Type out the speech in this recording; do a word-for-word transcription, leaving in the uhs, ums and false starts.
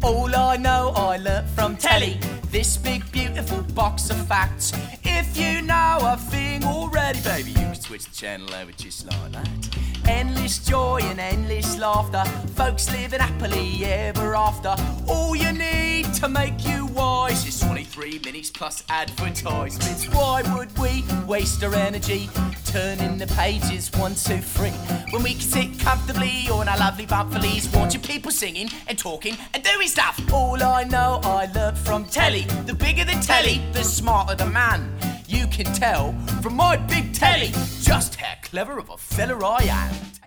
All I know I learnt from telly, this big beautiful box of facts. If you know a thing already, baby, you can switch the channel over just like that. Endless joy and endless laughter, folks living happily ever after. All you need to make you wise is twenty-three minutes plus advertisements. Why would we waste our energy turning the pages one, two, three, when we can sit comfortably on our lovely bumfleys, watching people singing and talking and doing stuff? All I know I learnt from telly. The bigger the telly, the smarter the man. You can tell from my big telly just how clever of a fella I am.